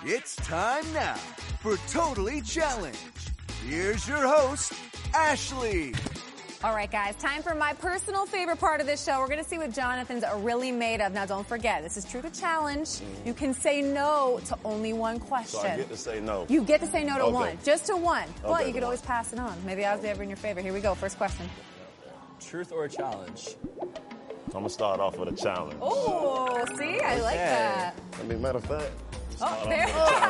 It's time now for Totally Challenge. Here's your host, Ashley. All right, guys, time for my personal favorite part of this show. We're going to see what Jonathan's really made of. Now, don't forget, this is Truth or Challenge. You can say no to only one question. So I get to say no. You get to say no to one, just to one. But Okay, you could always pass it on. Maybe I was ever in your favor. Here we go. First question. Truth or challenge? I'm going to start off with a challenge. Oh, see? I like that. I mean, matter of fact. Oh, there.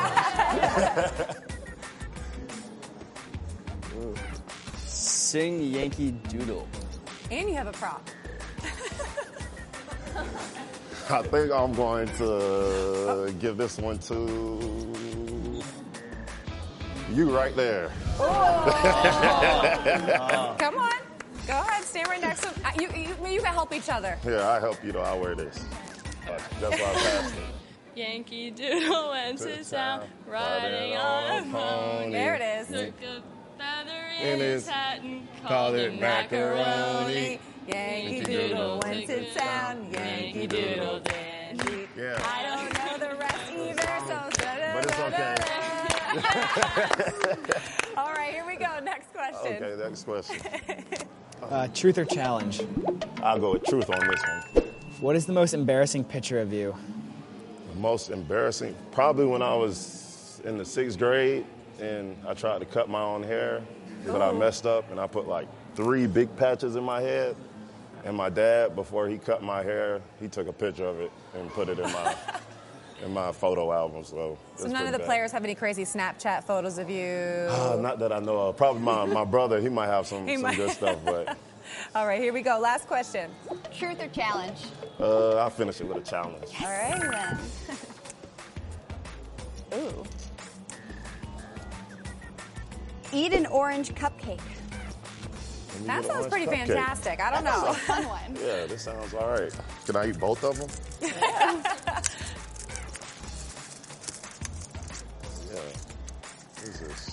Sing Yankee Doodle. And you have a prop. I think I'm going to give this one to you right there. Come on. Go ahead. Stand right next to him. You can help each other. Yeah, I help you though. I wear this. That's why I passed it. Yankee Doodle went to town, riding on a pony. There it is. Took a feather In in his his hat and called called it it macaroni. macaroni. Yankee Doodle went to town. Yankee Doodle dandy. Yeah. I don't know the rest either, so. But it's okay. All right, here we go. Next question. Okay, next question. Truth or challenge? I'll go with truth on this one. What is the most embarrassing picture of you? The most embarrassing, probably when I was in the 6th grade and I tried to cut my own hair, but I messed up and I put like 3 big patches in my head. And my dad, before he cut my hair, he took a picture of it and put it in my photo album. So None of the players have any crazy Snapchat photos of you? Not that I know of. Probably my brother, he might have some might. good stuff, but All right, here we go. Last question. Truth or challenge? I'll finish it with a challenge. All right, then. Ooh. Eat an orange cupcake. That sounds orange pretty cupcake. fantastic. I don't That's know. a fun one. Yeah, this sounds all right. Can I eat both of them? Yeah. What is this?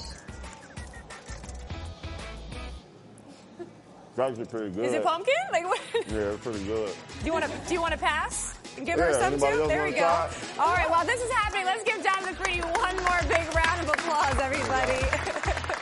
It's actually pretty good. Is it pumpkin? Like what? Yeah, it's pretty good. Do you want to pass? And give her Yeah, some anybody too? else There we wanna go. try? All right, while this is happening, let's give Jonathan Creedy one more big round of applause, everybody.